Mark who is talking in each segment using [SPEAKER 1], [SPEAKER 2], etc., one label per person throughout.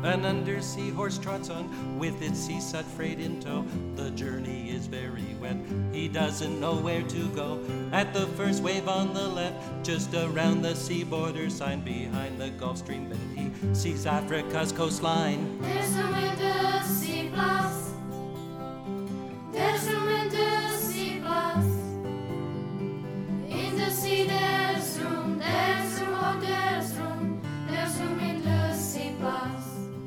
[SPEAKER 1] An undersea horse trots on with its sea sut freight in tow. The journey is very wet, he doesn't know where to go. At the first wave on the left, just around the sea border sign, behind the Gulf Stream bed, he sees Africa's coastline.
[SPEAKER 2] There's a winter sea plus. There's a winter sea plus. In the sea there's room, there's room, there's room. There's room in the sea plus.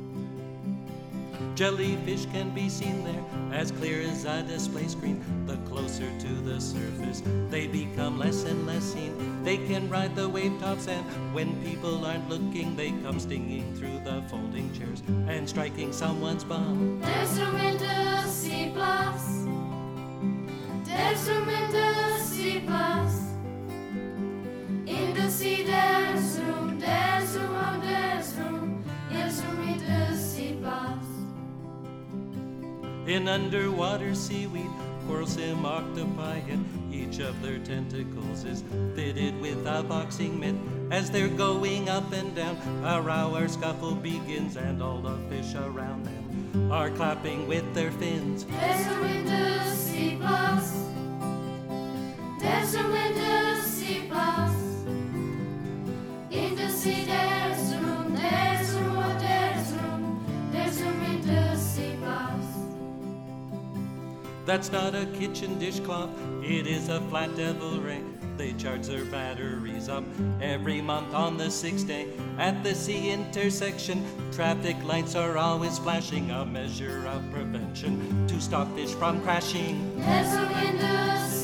[SPEAKER 1] Jellyfish can be seen there, as clear as a display screen. The closer to the surface, they become less and less seen. They can ride the wave tops, and when people aren't looking, they come stinging through the folding chairs and striking someone's bum.
[SPEAKER 2] There's room in the sea plus. There's room in the sea plus. In the sea there's room, there's room, there's room. There's room in the sea plus.
[SPEAKER 1] In underwater seaweed, corals and octopi hit. Each of their tentacles is fitted with a boxing mitt. As they're going up and down, a row or scuffle begins, and all the fish around them are clapping with their fins.
[SPEAKER 2] There's room in the sea plus. There's room in the sea plus. In the sea there's room, there's room, there's room. There's room in the sea plus.
[SPEAKER 1] That's not a kitchen dishcloth, it is a flat devil ray. They charge their batteries up every month on the 6th day. At the sea intersection, traffic lights are always flashing, a measure of prevention to stop fish from crashing.
[SPEAKER 2] There's room in the